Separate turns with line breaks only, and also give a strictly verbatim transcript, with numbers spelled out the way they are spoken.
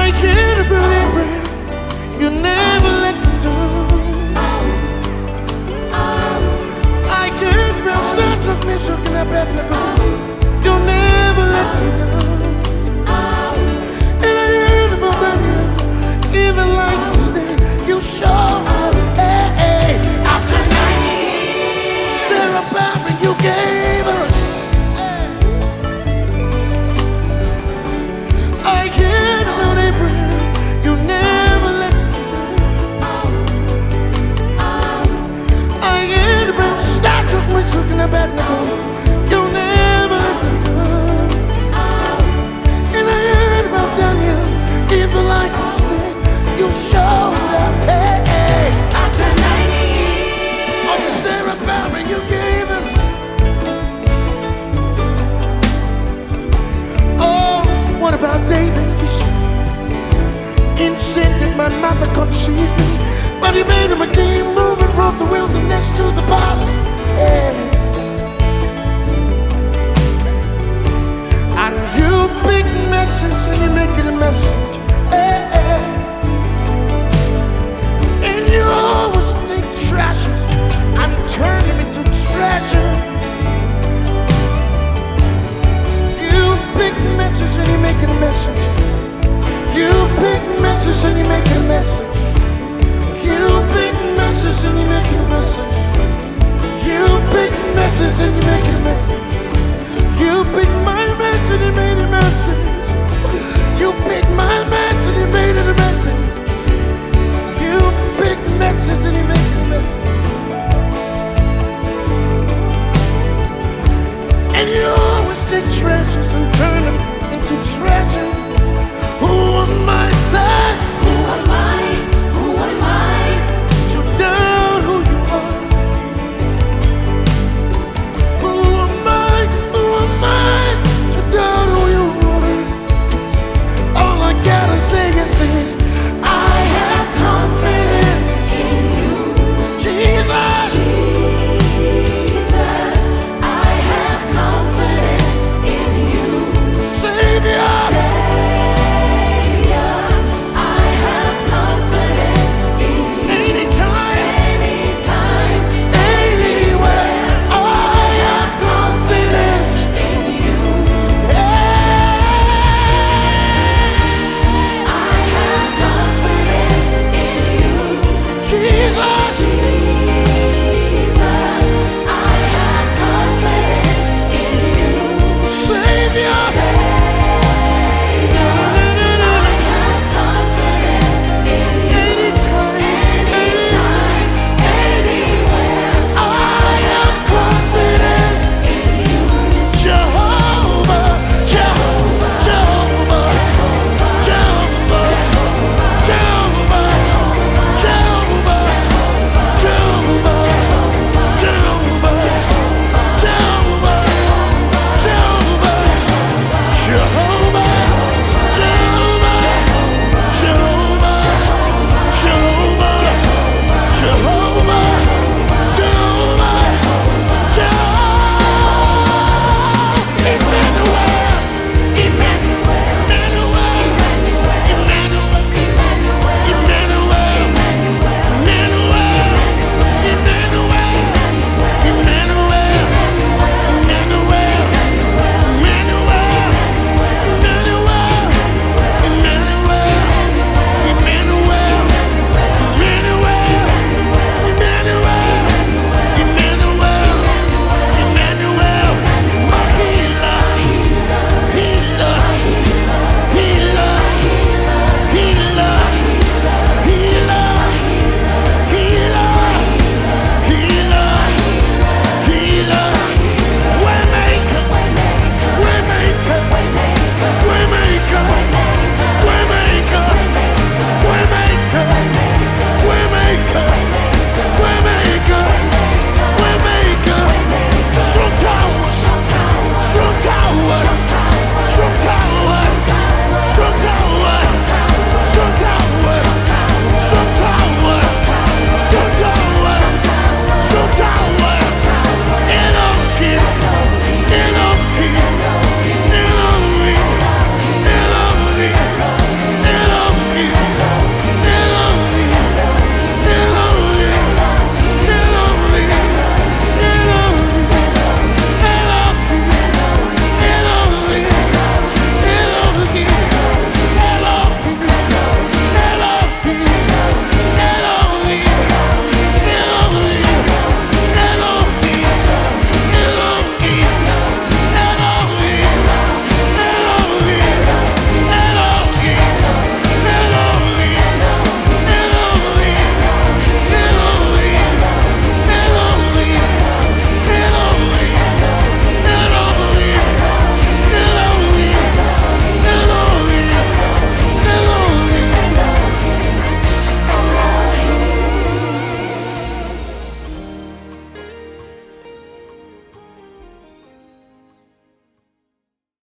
I can't believe you never let me down. I can't believe Shadrach, Meshach, and Abednego. You never let me down. And I heard about Daniel, even like you stayed, you showed up. Hey, hey. After ninety years, Sarah Barbara, you gave us. I can't believe you never let me down. I can't believe Shadrach, Meshach, and Abednego. You never let me down. And I heard about Daniel, even like you stayed, you showed up. Hey, hey. After ninety years, oh Sarah Barbara, you gave us. Oh, what about David? In sin did my mother conceive me, but he made him a king, moving from the wilderness to the palace. Yeah. And you big messes and you make it a message. Hey, hey. And you always take trashes and turn them into treasure. You big messes and you make it a message. You big messes and you make it a message. You big messes and you make it a message. You big messes and you make it a message. You big